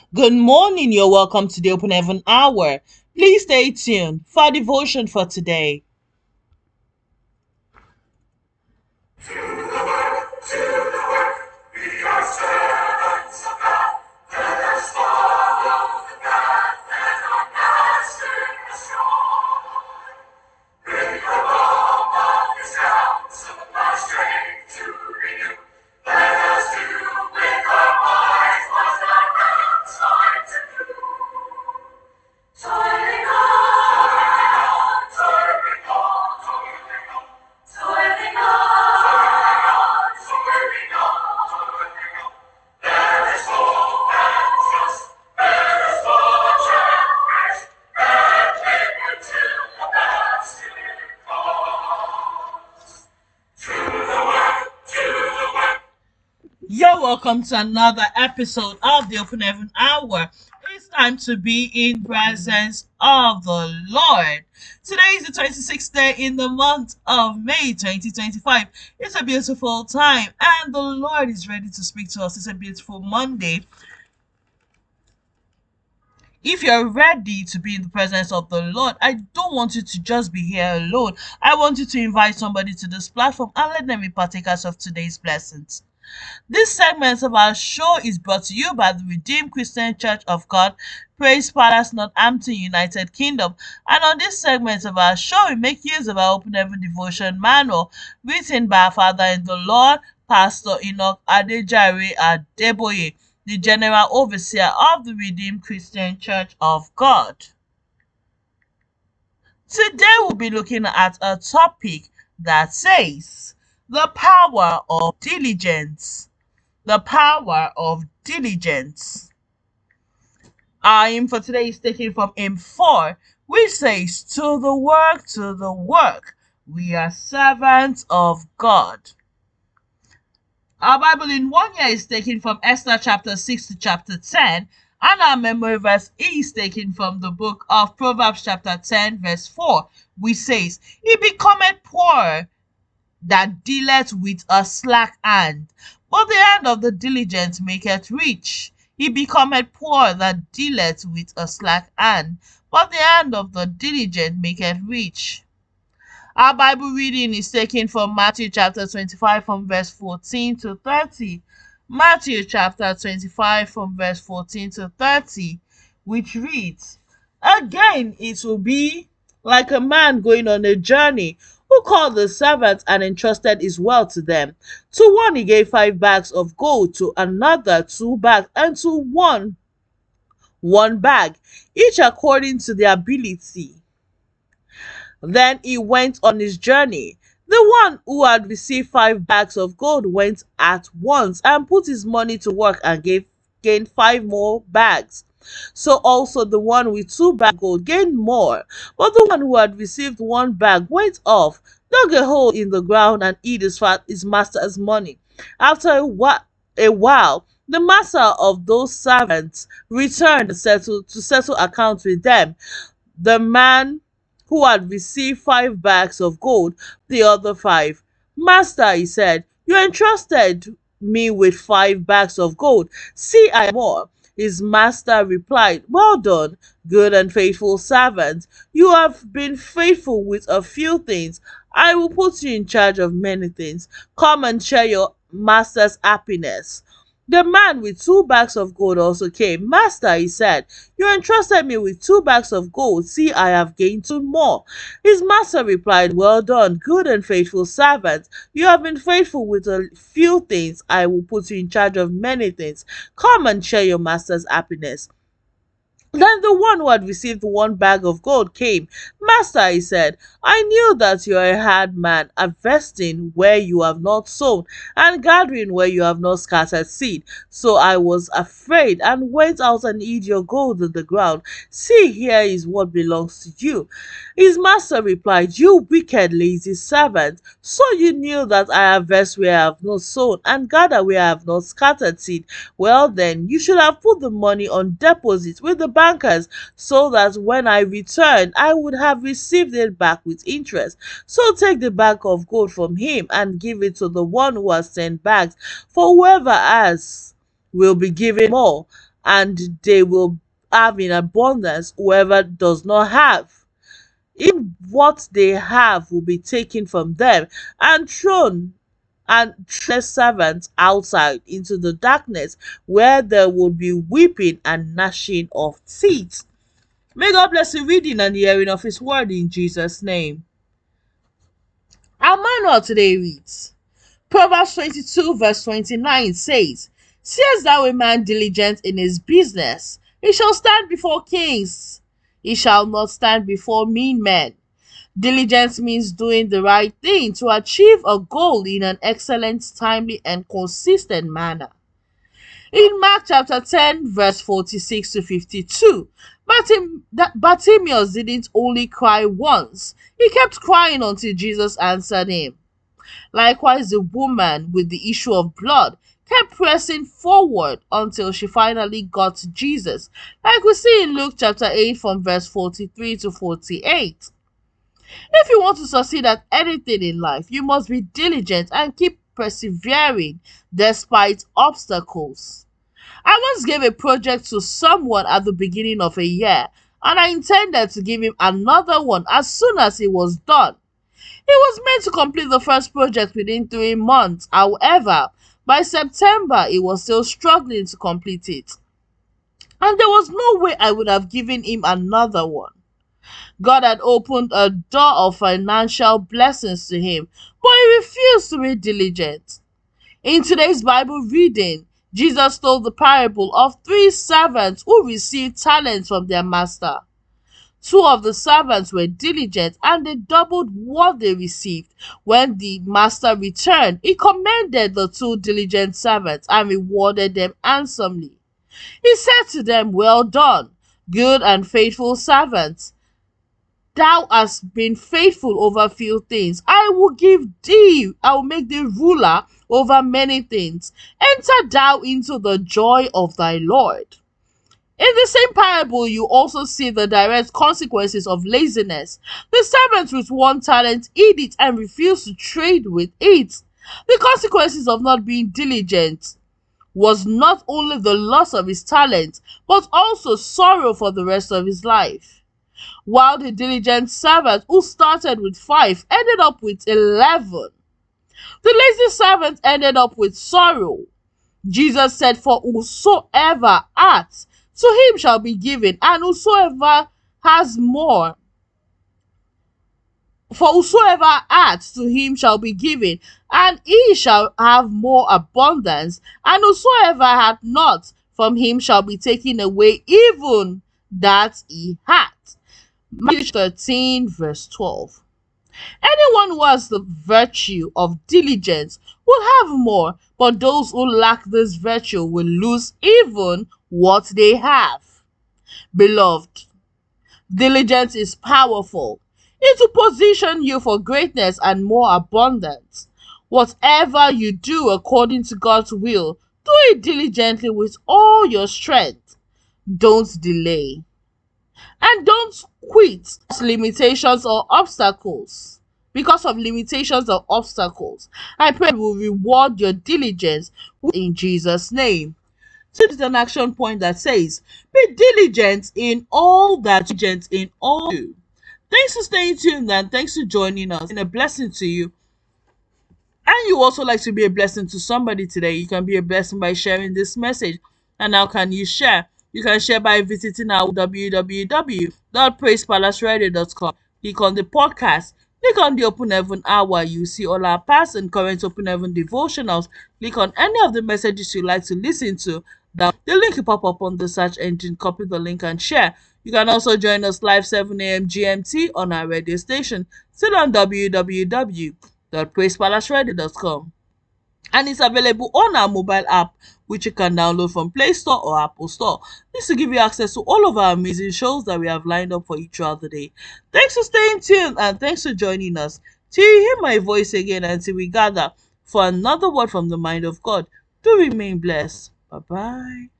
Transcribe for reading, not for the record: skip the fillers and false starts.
Good morning. You're welcome to the Open Heaven Hour. Please stay tuned for devotion for today. We are servants of God. Let us follow the path that our Master has shown. Bring the balm of His counsel, our strength to renew. Let us do with our minds what our hands find to do. Toiling on, toiling on, toiling on, toiling on, toiling on. There is hope and trust, there is watch and rest, and live till the Master comes. To the work, to the work. You're welcome to another episode of the Open Heaven Hour. It's time to be in presence of the Lord. Today is the 26th day in the month of May 2025. It's a beautiful time, and the Lord is ready to speak to us. It's a beautiful Monday. If you're ready to be in the presence of the Lord, I don't want you to just be here alone. I want you to invite somebody to this platform and let them be partakers of today's blessings. This segment of our show is brought to you by the Redeemed Christian Church of God, Praise Palace, Northampton, United Kingdom. And on this segment of our show, we make use of our Open Heaven Devotion Manual, written by our Father in the Lord, Pastor Enoch Adejare Adeboye, the General Overseer of the Redeemed Christian Church of God. Today we'll be looking at a topic that says, the power of diligence. The power of diligence. Our aim for today is taken from aim 4, which says, to the work, to the work. We are servants of God. Our Bible in 1 year is taken from Esther chapter 6 to chapter 10, and our memory verse is taken from the book of Proverbs chapter 10 verse 4, which says, he becometh poor that dealeth with a slack hand, but the hand of the diligent maketh rich. He becometh poor that dealeth with a slack hand, but the hand of the diligent maketh rich. Our Bible reading is taken from Matthew chapter 25 from verse 14 to 30. Matthew chapter 25 from verse 14 to 30, which reads, again it will be like a man going on a journey, who called the servants and entrusted his wealth to them. To one he gave 5 bags of gold, to another 2 bags, and to one bag, each according to their ability. Then he went on his journey. The one who had received 5 bags of gold went at once and put his money to work and gained 5 more bags. So also the one with 2 bags of gold gained more. But the one who had received 1 bag went off, dug a hole in the ground, and hid his master's money. After a while, the master of those servants returned to settle accounts with them. The man who had received 5 bags of gold, the other 5. Master, he said, you entrusted me with 5 bags of gold. See, I have more. His master replied, well done, good and faithful servant. You have been faithful with a few things. I will put you in charge of many things. Come and share your master's happiness. The man with 2 bags of gold also came. Master, he said, you entrusted me with 2 bags of gold. See, I have gained 2 more. His master replied, well done, good and faithful servant. You have been faithful with a few things. I will put you in charge of many things. Come and share your master's happiness. Then the one who had received 1 bag of gold came. Master, he said, I knew that you are a hard man, harvesting where you have not sown, and gathering where you have not scattered seed. So I was afraid, and went out and hid your gold in the ground. See, here is what belongs to you. His master replied, you wicked, lazy servant. So you knew that I harvest where I have not sown, and gather where I have not scattered seed. Well then, you should have put the money on deposit with the bankers, so that when I returned, I would have received it back with interest. So take the bag of gold from him and give it to the one who has 10 bags. For whoever has will be given more, and they will have in abundance whoever does not have. In what they have will be taken from them and thrown their servants outside into the darkness where there will be weeping and gnashing of teeth. May God bless the reading and the hearing of his word in Jesus' name. Our manual today reads, Proverbs 22 verse 29 says, Seest thou a man diligent in his business? He shall stand before kings. He shall not stand before mean men. Diligence means doing the right thing to achieve a goal in an excellent, timely, and consistent manner. In Mark chapter 10, verse 46 to 52, Bartimaeus didn't only cry once, he kept crying until Jesus answered him. Likewise, the woman with the issue of blood kept pressing forward until she finally got to Jesus, like we see in Luke chapter 8 from verse 43 to 48. If you want to succeed at anything in life, you must be diligent and keep persevering despite obstacles. I once gave a project to someone at the beginning of a year, and I intended to give him another one as soon as it was done. He was meant to complete the first project within 3 months. However, by September, he was still struggling to complete it. And there was no way I would have given him another one. God had opened a door of financial blessings to him, but he refused to be diligent. In today's Bible reading, Jesus told the parable of 3 servants who received talents from their master. 2 of the servants were diligent and they doubled what they received. When the master returned, he commended the 2 diligent servants and rewarded them handsomely. He said to them, Well done, good and faithful servants. Thou hast been faithful over few things. I will make thee ruler over many things. Enter thou into the joy of thy Lord. In the same parable, you also see the direct consequences of laziness. The servant with 1 talent hid it and refused to trade with it. The consequences of not being diligent was not only the loss of his talent, but also sorrow for the rest of his life. While the diligent servant who started with 5 ended up with 11. The lazy servant ended up with sorrow. Jesus said, For whosoever hath, to him shall be given, and whosoever has more, for whosoever hath, to him shall be given, and he shall have more abundance, and whosoever hath not, from him shall be taken away even that he hath. Matthew 13 verse 12. Anyone who has the virtue of diligence will have more, but those who lack this virtue will lose even what they have. Beloved, diligence is powerful. It will position you for greatness and more abundance. Whatever you do according to God's will, do it diligently with all your strength. Don't delay. And don't quit limitations or obstacles. Because of limitations or obstacles, I pray will reward your diligence in Jesus' name. So this is an action point that says, be diligent in all that you do. Thanks for staying tuned and thanks for joining us. It's been a blessing to you. And you also like to be a blessing to somebody today. You can be a blessing by sharing this message. And how can you share? You can share by visiting our www.praisepalaceradio.com. Click on the podcast. Click on the Open Heaven Hour. You see all our past and current Open Heaven devotionals. Click on any of the messages you like to listen to. The link will pop up on the search engine. Copy the link and share. You can also join us live 7 a.m. GMT on our radio station. Still on www.praisepalaceradio.com. And it's available on our mobile app, which you can download from Play Store or Apple Store. This will give you access to all of our amazing shows that we have lined up for you throughout the day. Thanks for staying tuned and thanks for joining us. Till you hear my voice again until we gather for another word from the mind of God. Do remain blessed. Bye-bye.